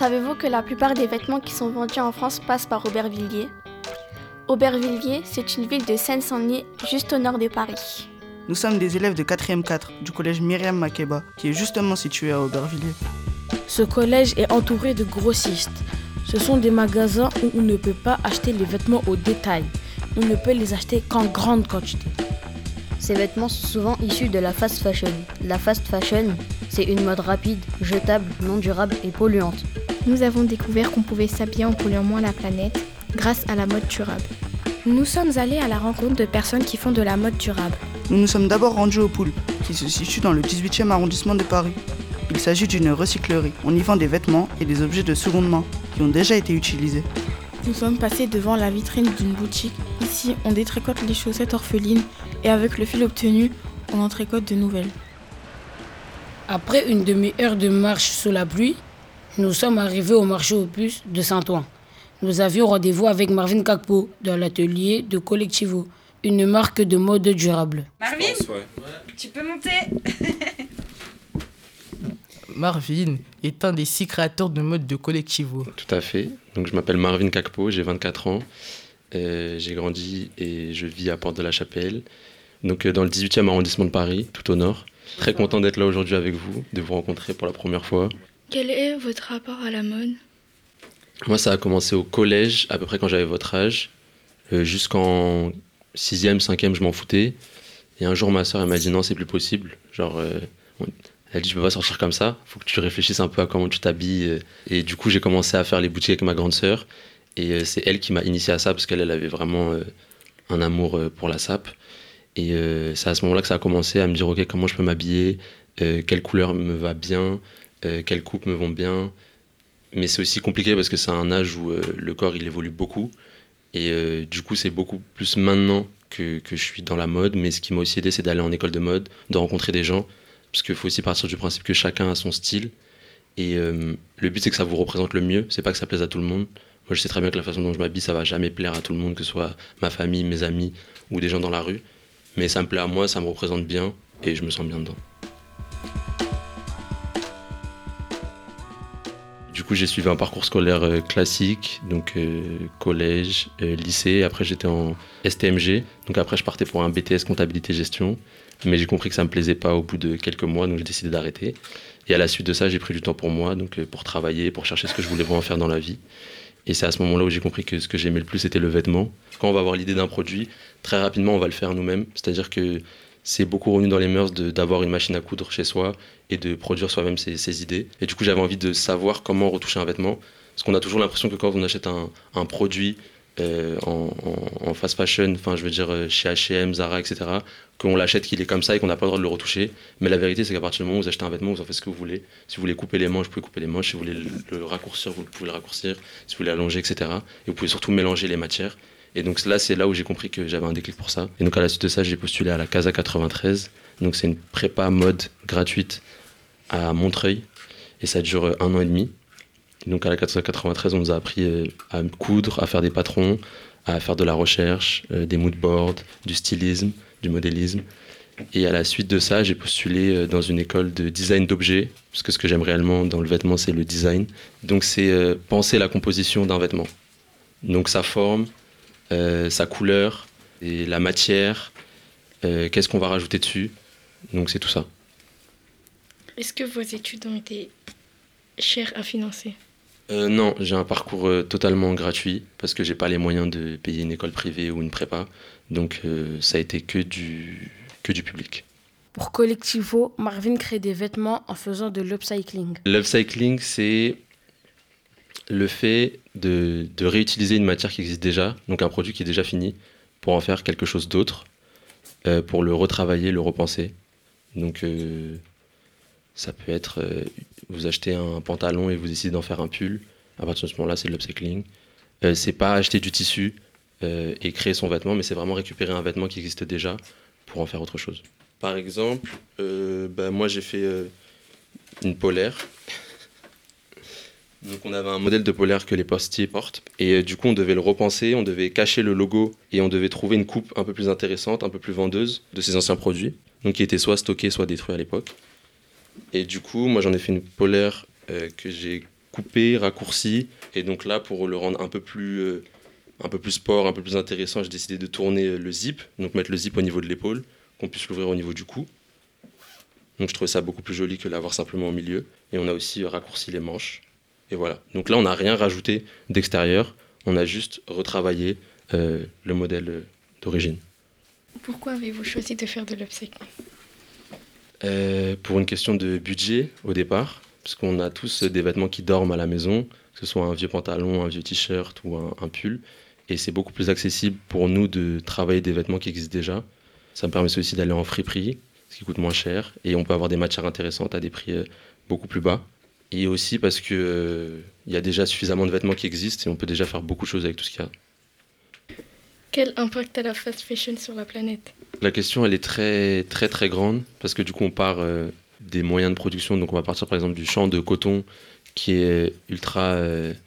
Savez-vous que la plupart des vêtements qui sont vendus en France passent par Aubervilliers ? Aubervilliers, c'est une ville de Seine-Saint-Denis, juste au nord de Paris. Nous sommes des élèves de 4e 4 du collège Myriam Makeba, qui est justement situé à Aubervilliers. Ce collège est entouré de grossistes. Ce sont des magasins où on ne peut pas acheter les vêtements au détail. On ne peut les acheter qu'en grande quantité. Ces vêtements sont souvent issus de la fast fashion. La fast fashion, c'est une mode rapide, jetable, non durable et polluante. Nous avons découvert qu'on pouvait s'habiller en polluant moins la planète grâce à la mode durable. Nous sommes allés à la rencontre de personnes qui font de la mode durable. Nous nous sommes d'abord rendus au Poulpe, qui se situe dans le 18e arrondissement de Paris. Il s'agit d'une recyclerie. On y vend des vêtements et des objets de seconde main qui ont déjà été utilisés. Nous sommes passés devant la vitrine d'une boutique. Ici, on détricote les chaussettes orphelines et avec le fil obtenu, on en tricote de nouvelles. Après une demi-heure de marche sous la pluie, nous sommes arrivés au marché aux puces de Saint-Ouen. Nous avions rendez-vous avec Marvin Kakpo dans l'atelier de Collectivo, une marque de mode durable. Marvin, tu peux monter. Marvin est un des 6 créateurs de mode de Collectivo. Tout à fait. Donc, je m'appelle Marvin Kakpo, j'ai 24 ans. J'ai grandi et je vis à Porte de la Chapelle, donc dans le 18e arrondissement de Paris, tout au nord. Très content d'être là aujourd'hui avec vous, de vous rencontrer pour la première fois. Quel est votre rapport à la mode ? Moi, ça a commencé au collège, à peu près quand j'avais votre âge. Jusqu'en 6e, 5e, je m'en foutais. Et un jour, ma sœur, elle m'a dit non, c'est plus possible. Elle dit, je peux pas sortir comme ça, faut que tu réfléchisses un peu à comment tu t'habilles. Et du coup, j'ai commencé à faire les boutiques avec ma grande sœur. Et c'est elle qui m'a initié à ça, parce qu'elle avait vraiment un amour pour la sape. Et c'est à ce moment-là que ça a commencé à me dire, ok, comment je peux m'habiller, quelle couleur me va bien, quelles coupes me vont bien. Mais c'est aussi compliqué parce que c'est un âge où le corps, il évolue beaucoup. Et du coup, c'est beaucoup plus maintenant que je suis dans la mode. Mais ce qui m'a aussi aidé, c'est d'aller en école de mode, de rencontrer des gens. Parce qu'il faut aussi partir du principe que chacun a son style. Et le but, c'est que ça vous représente le mieux. C'est pas que ça plaise à tout le monde. Moi, je sais très bien que la façon dont je m'habille, ça va jamais plaire à tout le monde, que ce soit ma famille, mes amis ou des gens dans la rue. Mais ça me plaît à moi, ça me représente bien et je me sens bien dedans. Du coup, j'ai suivi un parcours scolaire classique, donc collège, lycée. Après, j'étais en STMG. Donc après, je partais pour un BTS comptabilité-gestion. Mais j'ai compris que ça ne me plaisait pas au bout de quelques mois, donc j'ai décidé d'arrêter. Et à la suite de ça, j'ai pris du temps pour moi, donc pour travailler, pour chercher ce que je voulais vraiment faire dans la vie. Et c'est à ce moment-là où j'ai compris que ce que j'aimais le plus, c'était le vêtement. Quand on va avoir l'idée d'un produit, très rapidement, on va le faire nous-mêmes. C'est-à-dire que c'est beaucoup revenu dans les mœurs d'avoir une machine à coudre chez soi et de produire soi-même ses idées. Et du coup, j'avais envie de savoir comment retoucher un vêtement. Parce qu'on a toujours l'impression que quand on achète un produit en fast fashion, enfin je veux dire chez H&M, Zara, etc., qu'on l'achète qu'il est comme ça et qu'on n'a pas le droit de le retoucher. Mais la vérité, c'est qu'à partir du moment où vous achetez un vêtement, vous en faites ce que vous voulez. Si vous voulez couper les manches, vous pouvez couper les manches. Si vous voulez le raccourcir, vous pouvez le raccourcir. Si vous voulez allonger, etc. Et vous pouvez surtout mélanger les matières. Et donc là, c'est là où j'ai compris que j'avais un déclic pour ça. Et donc à la suite de ça, j'ai postulé à la Casa 93. Donc c'est une prépa mode gratuite à Montreuil. Et ça dure 1 an et demi. Et donc à la Casa 93, on nous a appris à coudre, à faire des patrons, à faire de la recherche, des moodboards, du stylisme, du modélisme. Et à la suite de ça, j'ai postulé dans une école de design d'objets, parce que ce que j'aime réellement dans le vêtement, c'est le design. Donc c'est penser la composition d'un vêtement. Donc sa forme, sa couleur, et la matière, qu'est-ce qu'on va rajouter dessus. Donc c'est tout ça. Est-ce que vos études ont été chères à financer ? Non, j'ai un parcours totalement gratuit, parce que j'ai pas les moyens de payer une école privée ou une prépa. Donc ça a été que du public. Pour Collectivo, Marvin crée des vêtements en faisant de l'upcycling. L'upcycling, c'est le fait de réutiliser une matière qui existe déjà, donc un produit qui est déjà fini, pour en faire quelque chose d'autre, pour le retravailler, le repenser. Donc ça peut être, vous achetez un pantalon et vous décidez d'en faire un pull. À partir de ce moment-là, c'est de l'upcycling. C'est pas acheter du tissu et créer son vêtement, mais c'est vraiment récupérer un vêtement qui existe déjà pour en faire autre chose. Par exemple, moi j'ai fait une polaire. Donc on avait un modèle de polaire que les postiers portent. Et du coup on devait le repenser, on devait cacher le logo et on devait trouver une coupe un peu plus intéressante, un peu plus vendeuse de ces anciens produits. Donc qui étaient soit stockés, soit détruits à l'époque. Et du coup, moi j'en ai fait une polaire que j'ai coupé, raccourci. Et donc là, pour le rendre un peu plus sport, un peu plus intéressant, j'ai décidé de tourner le zip, donc mettre le zip au niveau de l'épaule, qu'on puisse l'ouvrir au niveau du cou. Donc je trouvais ça beaucoup plus joli que l'avoir simplement au milieu. Et on a aussi raccourci les manches. Et voilà. Donc là, on n'a rien rajouté d'extérieur, on a juste retravaillé le modèle d'origine. Pourquoi avez-vous choisi de faire de l'upcycling ? Pour une question de budget au départ, parce qu'on a tous des vêtements qui dorment à la maison, que ce soit un vieux pantalon, un vieux t-shirt ou un pull. Et c'est beaucoup plus accessible pour nous de travailler des vêtements qui existent déjà. Ça me permet aussi d'aller en friperie, ce qui coûte moins cher. Et on peut avoir des matières intéressantes à des prix beaucoup plus bas. Et aussi parce qu'il y a déjà suffisamment de vêtements qui existent et on peut déjà faire beaucoup de choses avec tout ce qu'il y a. Quel impact a la fast fashion sur la planète ? La question, elle est très, très, très grande parce que du coup, on part des moyens de production. Donc, on va partir par exemple du champ de coton qui est ultra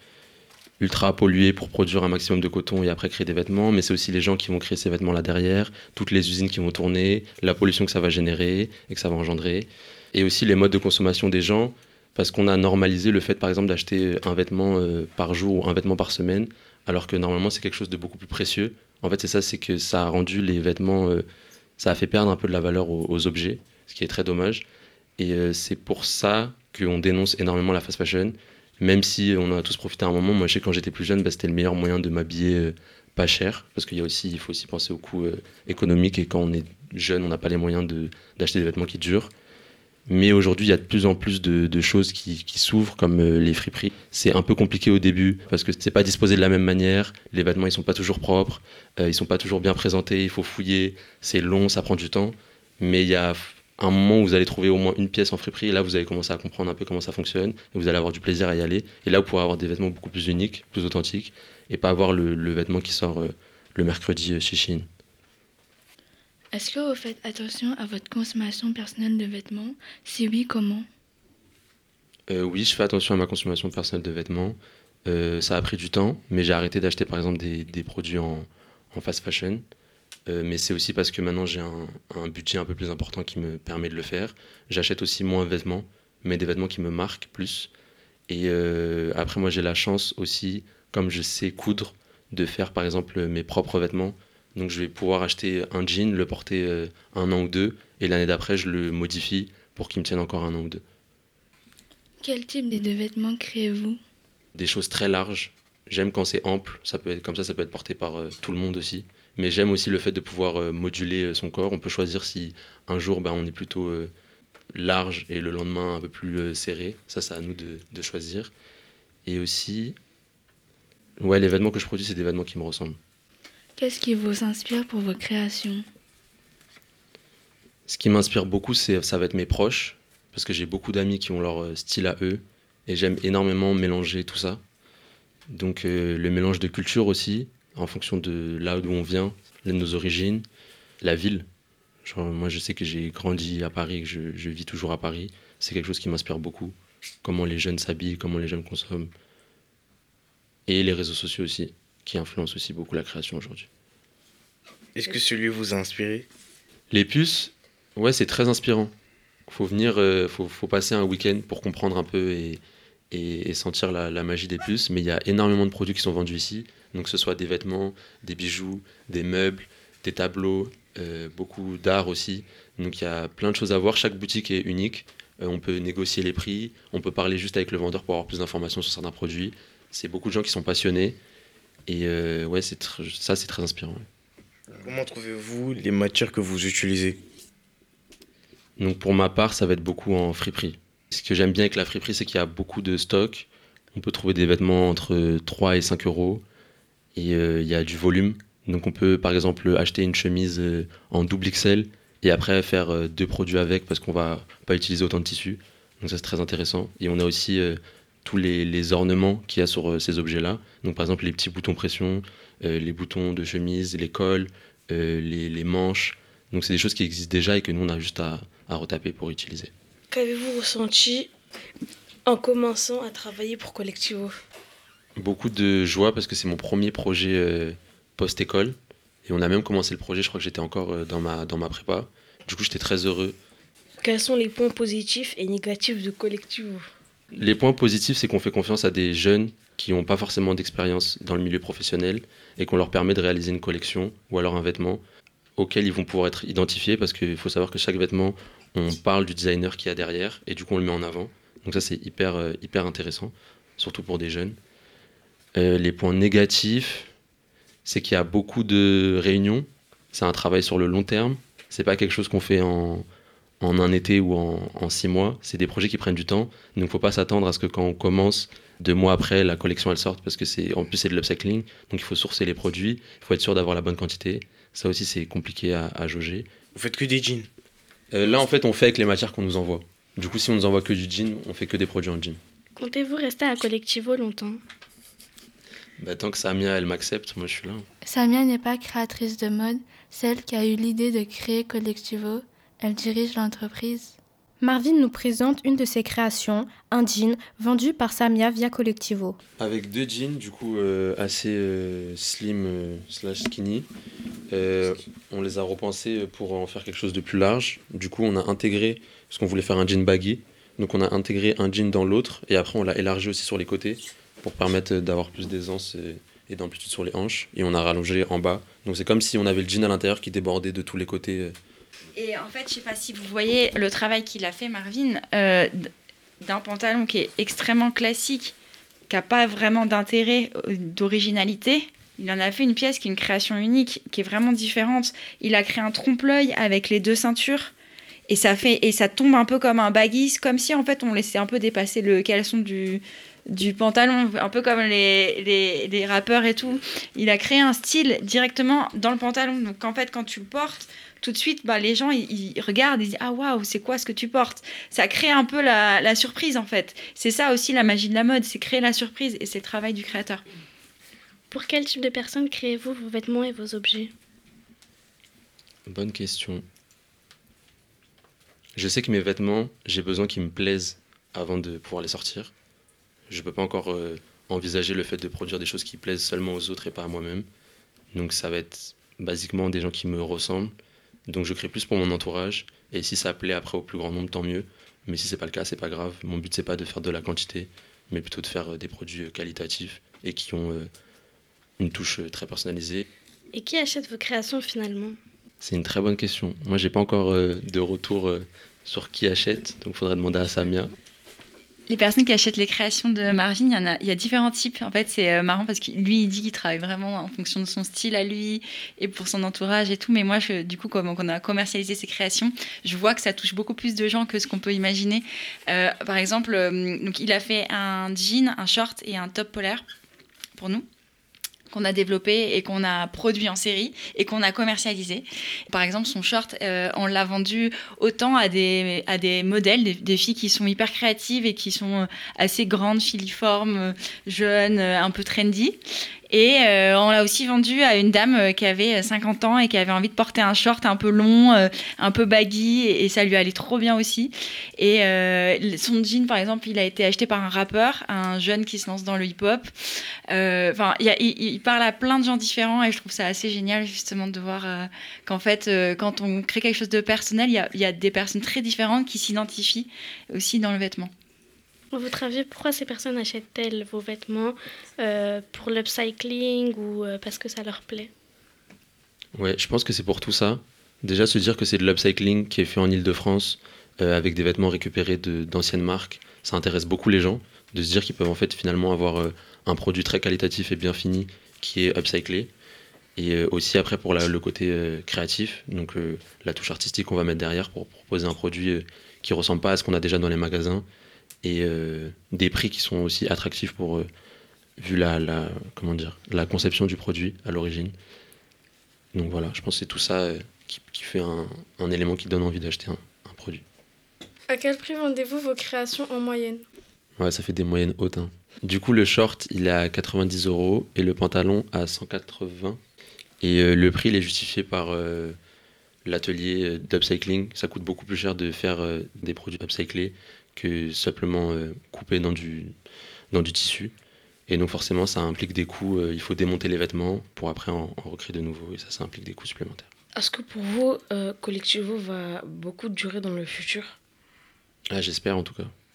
pollué pour produire un maximum de coton et après créer des vêtements. Mais c'est aussi les gens qui vont créer ces vêtements-là derrière, toutes les usines qui vont tourner, la pollution que ça va générer et que ça va engendrer. Et aussi les modes de consommation des gens parce qu'on a normalisé le fait, par exemple, d'acheter un vêtement par jour ou un vêtement par semaine alors que normalement, c'est quelque chose de beaucoup plus précieux. En fait, c'est que ça a rendu les vêtements, ça a fait perdre un peu de la valeur aux objets, ce qui est très dommage. Et c'est pour ça qu'on dénonce énormément la fast fashion, même si on en a tous profité à un moment. Moi, je sais que quand j'étais plus jeune, c'était le meilleur moyen de m'habiller pas cher, parce qu'il faut aussi penser au coût économique, et quand on est jeune, on n'a pas les moyens d'acheter des vêtements qui durent. Mais aujourd'hui, il y a de plus en plus de choses qui s'ouvrent, comme les friperies. C'est un peu compliqué au début, parce que c'est pas disposé de la même manière. Les vêtements, ils sont pas toujours propres, ils sont pas toujours bien présentés, il faut fouiller, c'est long, ça prend du temps. Mais il y a un moment où vous allez trouver au moins une pièce en friperie, et là, vous allez commencer à comprendre un peu comment ça fonctionne, et vous allez avoir du plaisir à y aller. Et là, vous pourrez avoir des vêtements beaucoup plus uniques, plus authentiques, et pas avoir le vêtement qui sort le mercredi chez Shein. Est-ce que vous faites attention à votre consommation personnelle de vêtements ? Si oui, comment ? Oui, je fais attention à ma consommation personnelle de vêtements. Ça a pris du temps, mais j'ai arrêté d'acheter par exemple des produits en fast fashion. Mais c'est aussi parce que maintenant j'ai un budget un peu plus important qui me permet de le faire. J'achète aussi moins de vêtements, mais des vêtements qui me marquent plus. Et après, moi j'ai la chance aussi, comme je sais coudre, de faire par exemple mes propres vêtements. Donc je vais pouvoir acheter un jean, le porter un an ou deux, et l'année d'après je le modifie pour qu'il me tienne encore un an ou deux. Quel type de vêtements créez-vous ? Des choses très larges. J'aime quand c'est ample, ça peut être comme ça peut être porté par tout le monde aussi. Mais j'aime aussi le fait de pouvoir moduler son corps. On peut choisir si un jour on est plutôt large et le lendemain un peu plus serré. Ça, c'est à nous de choisir. Et aussi, les vêtements que je produis, c'est des vêtements qui me ressemblent. Qu'est-ce qui vous inspire pour vos créations ? Ce qui m'inspire beaucoup, ça va être mes proches, parce que j'ai beaucoup d'amis qui ont leur style à eux, et j'aime énormément mélanger tout ça. Donc le mélange de culture aussi, en fonction de là d'où on vient, de nos origines, la ville. Moi, je sais que j'ai grandi à Paris, que je vis toujours à Paris. C'est quelque chose qui m'inspire beaucoup. Comment les jeunes s'habillent, comment les jeunes consomment. Et les réseaux sociaux aussi, qui influencent aussi beaucoup la création aujourd'hui. Est-ce que celui vous a inspiré ? Les puces, c'est très inspirant. Faut venir, faut passer un week-end pour comprendre un peu et sentir la magie des puces. Mais il y a énormément de produits qui sont vendus ici. Donc que ce soit des vêtements, des bijoux, des meubles, des tableaux, beaucoup d'art aussi. Donc il y a plein de choses à voir. Chaque boutique est unique. On peut négocier les prix. On peut parler juste avec le vendeur pour avoir plus d'informations sur certains produits. C'est beaucoup de gens qui sont passionnés. Et c'est très inspirant. Comment trouvez-vous les matières que vous utilisez ? Donc pour ma part, ça va être beaucoup en friperie. Ce que j'aime bien avec la friperie, c'est qu'il y a beaucoup de stock. On peut trouver des vêtements entre 3 et 5 euros. Et il y a du volume. Donc on peut par exemple acheter une chemise en double XL et après faire 2 produits avec parce qu'on va pas utiliser autant de tissu. Donc ça c'est très intéressant. Et on a aussi tous les ornements qu'il y a sur ces objets-là. Donc par exemple les petits boutons pression, les boutons de chemise, les cols, les manches. Donc c'est des choses qui existent déjà et que nous on a juste à retaper pour utiliser. Qu'avez-vous ressenti en commençant à travailler pour Colectivo ? Beaucoup de joie parce que c'est mon premier projet post-école. Et on a même commencé le projet, je crois que j'étais encore dans ma prépa. Du coup, j'étais très heureux. Quels sont les points positifs et négatifs de Colectivo ? Les points positifs, c'est qu'on fait confiance à des jeunes qui n'ont pas forcément d'expérience dans le milieu professionnel et qu'on leur permet de réaliser une collection ou alors un vêtement auquel ils vont pouvoir être identifiés, parce qu'il faut savoir que chaque vêtement, on parle du designer qu'il y a derrière et du coup on le met en avant. Donc ça c'est hyper intéressant, surtout pour des jeunes. Les points négatifs, c'est qu'il y a beaucoup de réunions, c'est un travail sur le long terme, c'est pas quelque chose qu'on fait en un été ou en 6 mois, c'est des projets qui prennent du temps, donc il ne faut pas s'attendre à ce que quand on commence, 2 mois après, la collection elle sorte, parce que en plus c'est de l'upcycling, donc il faut sourcer les produits, il faut être sûr d'avoir la bonne quantité, ça aussi c'est compliqué à jauger. Vous faites que des jeans? Là en fait on fait avec les matières qu'on nous envoie, du coup si on nous envoie que du jean, on fait que des produits en jean. Comptez-vous rester à Collectivo longtemps? Tant que Samia elle m'accepte, moi je suis là. Samia n'est pas créatrice de mode, celle qui a eu l'idée de créer Collectivo. Elle dirige l'entreprise. Marvin nous présente une de ses créations, un jean vendu par Samia via Collectivo. Avec 2 jeans, du coup assez slim slash skinny. On les a repensés pour en faire quelque chose de plus large. Du coup, on a intégré, parce qu'on voulait faire un jean baggy, donc on a intégré un jean dans l'autre et après on l'a élargi aussi sur les côtés pour permettre d'avoir plus d'aisance et d'amplitude sur les hanches. Et on a rallongé en bas. Donc c'est comme si on avait le jean à l'intérieur qui débordait de tous les côtés. Et en fait, je sais pas si vous voyez le travail qu'il a fait, Marvin, d'un pantalon qui est extrêmement classique, qui n'a pas vraiment d'intérêt, d'originalité. Il en a fait une pièce qui est une création unique, qui est vraiment différente. Il a créé un trompe-l'œil avec les 2 ceintures. Et ça tombe un peu comme un baggy, comme si en fait on laissait un peu dépasser le caleçon du pantalon, un peu comme les rappeurs et tout. Il a créé un style directement dans le pantalon. Donc en fait, quand tu le portes, tout de suite, les gens ils regardent et disent « Ah waouh, c'est quoi ce que tu portes ?» Ça crée un peu la surprise en fait. C'est ça aussi la magie de la mode, c'est créer la surprise et c'est le travail du créateur. Pour quel type de personnes créez-vous vos vêtements et vos objets? Bonne question. Je sais que mes vêtements, j'ai besoin qu'ils me plaisent avant de pouvoir les sortir. Je ne peux pas encore envisager le fait de produire des choses qui plaisent seulement aux autres et pas à moi-même. Donc ça va être basiquement des gens qui me ressemblent. Donc je crée plus pour mon entourage. Et si ça plaît après au plus grand nombre, tant mieux. Mais si c'est pas le cas, c'est pas grave. Mon but, c'est pas de faire de la quantité, mais plutôt de faire des produits qualitatifs et qui ont une touche très personnalisée. Et qui achète vos créations finalement? C'est une très bonne question. Moi, j'ai pas encore de retour sur qui achète, donc il faudrait demander à Samia. Les personnes qui achètent les créations de Marvin, il y a différents types. En fait, c'est marrant parce que lui, il dit qu'il travaille vraiment en fonction de son style à lui et pour son entourage et tout. Mais moi, du coup, comme on a commercialisé ses créations, je vois que ça touche beaucoup plus de gens que ce qu'on peut imaginer. Par exemple, donc, il a fait un jean, un short et un top polaire pour nous, qu'on a développé et qu'on a produit en série et qu'on a commercialisé. Par exemple, son short, on l'a vendu autant à des modèles, des filles qui sont hyper créatives et qui sont assez grandes, filiformes, jeunes, un peu trendy. Et on l'a aussi vendu à une dame qui avait 50 ans et qui avait envie de porter un short un peu long, un peu baggy, et ça lui allait trop bien aussi. Et son jean, par exemple, il a été acheté par un rappeur, un jeune qui se lance dans le hip-hop. Il parle à plein de gens différents et je trouve ça assez génial justement de voir qu'en fait, quand on crée quelque chose de personnel, il y a des personnes très différentes qui s'identifient aussi dans le vêtement. À votre avis, pourquoi ces personnes achètent-elles vos vêtements pour l'upcycling ou parce que ça leur plaît? Ouais, je pense que c'est pour tout ça. Déjà, se dire que c'est de l'upcycling qui est fait en Île-de-France avec des vêtements récupérés d'anciennes marques, ça intéresse beaucoup les gens. De se dire qu'ils peuvent en fait finalement avoir un produit très qualitatif et bien fini qui est upcyclé. Et aussi après pour le côté créatif, donc la touche artistique qu'on va mettre derrière pour proposer un produit qui ne ressemble pas à ce qu'on a déjà dans les magasins. Et des prix qui sont aussi attractifs pour vu la conception du produit à l'origine. Donc voilà, je pense que c'est tout ça qui fait un élément qui donne envie d'acheter un produit. À quel prix vendez-vous vos créations en moyenne? Ouais, ça fait des moyennes hautes. Hein. Du coup, le short, il est à 90 € et le pantalon à 180. Et le prix, il est justifié par l'atelier d'upcycling. Ça coûte beaucoup plus cher de faire des produits upcyclés que simplement couper dans du tissu. Et donc forcément, ça implique des coûts. Il faut démonter les vêtements pour après en recréer de nouveaux. Et ça implique des coûts supplémentaires. Est-ce que pour vous, Collectivo va beaucoup durer dans le futur? Ah, j'espère en tout cas.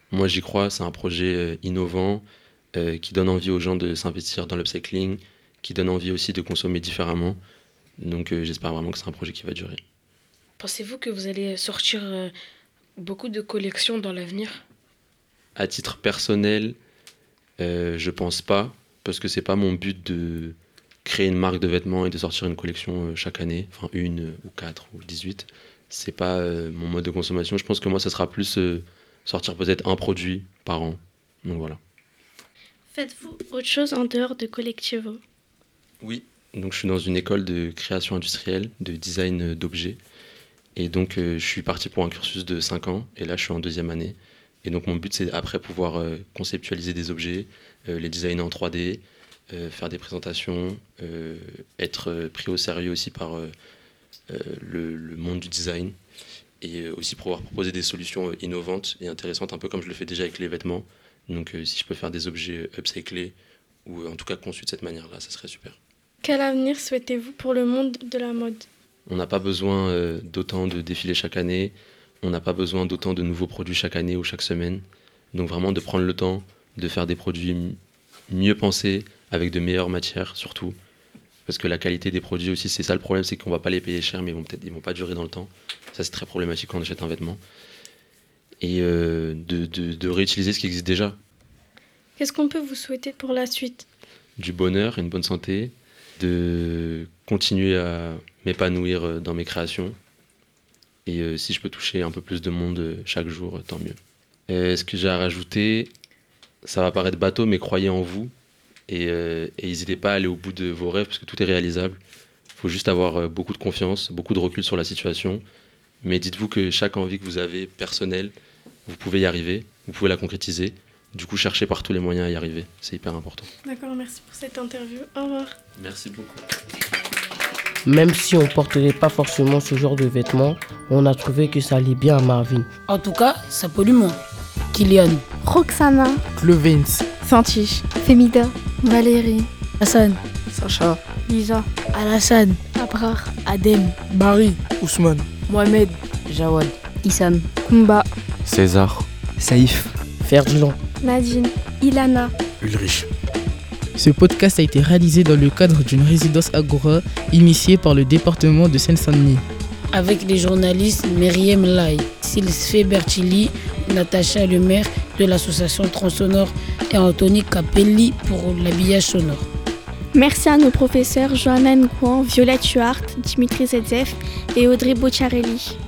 Moi, j'y crois, c'est un projet innovant qui donne envie aux gens de s'investir dans l'upcycling, qui donne envie aussi de consommer différemment. Donc j'espère vraiment que c'est un projet qui va durer. Pensez-vous que vous allez sortir beaucoup de collections dans l'avenir ? À titre personnel, je pense pas, parce que c'est pas mon but de créer une marque de vêtements et de sortir une collection chaque année, enfin 1 ou 4 ou 18. C'est pas mon mode de consommation. Je pense que moi, ça sera plus sortir peut-être un produit par an. Donc voilà. Faites-vous autre chose en dehors de Collectivo ? Oui. Donc je suis dans une école de création industrielle, de design d'objets. Et donc je suis parti pour un cursus de 5 ans. Et là, je suis en 2e année. Et donc mon but, c'est après pouvoir conceptualiser des objets, les designer en 3D, faire des présentations, être pris au sérieux aussi par le monde du design et aussi pouvoir proposer des solutions innovantes et intéressantes, un peu comme je le fais déjà avec les vêtements. Donc si je peux faire des objets upcyclés ou en tout cas conçus de cette manière-là, ça serait super. Quel avenir souhaitez-vous pour le monde de la mode ? On n'a pas besoin d'autant de défilés chaque année, on n'a pas besoin d'autant de nouveaux produits chaque année ou chaque semaine. Donc vraiment de prendre le temps de faire des produits mieux pensés, avec de meilleures matières surtout. Parce que la qualité des produits aussi, c'est ça le problème, c'est qu'on va pas les payer cher, mais ils vont pas durer dans le temps. Ça, c'est très problématique quand on achète un vêtement. Et de réutiliser ce qui existe déjà. Qu'est-ce qu'on peut vous souhaiter pour la suite ? Du bonheur, une bonne santé, de continuer à m'épanouir dans mes créations. Et si je peux toucher un peu plus de monde chaque jour, tant mieux. Ce que j'ai à rajouter, ça va paraître bateau, mais croyez en vous. Et n'hésitez pas à aller au bout de vos rêves, parce que tout est réalisable. Il faut juste avoir beaucoup de confiance, beaucoup de recul sur la situation. Mais dites-vous que chaque envie que vous avez, personnelle, vous pouvez y arriver, vous pouvez la concrétiser. Du coup, cherchez par tous les moyens à y arriver. C'est hyper important. D'accord, merci pour cette interview. Au revoir. Merci beaucoup. Même si on ne porterait pas forcément ce genre de vêtements, on a trouvé que ça allait bien à Marvin. En tout cas, ça pollue moins. Kylian, Roxana, Clovens, Santiche, Femida, Valérie, Hassan, Sacha, Lisa, Alassane, Abrar, Adem, Marie, Ousmane, Mohamed, Jawad, Issam, Kumba, César, Saïf, Ferdinand, Nadine, Ilana, Ulrich. Ce podcast a été réalisé dans le cadre d'une résidence Agora initiée par le département de Seine-Saint-Denis. avec les journalistes Myriam Lai, Sylvie Bertilli, Natacha Lemaire de l'association Transsonore et Anthony Capelli pour l'habillage sonore. Merci à nos professeurs Johanna Nkouan, Violette Huart, Dimitri Zedzef et Audrey Bocciarelli.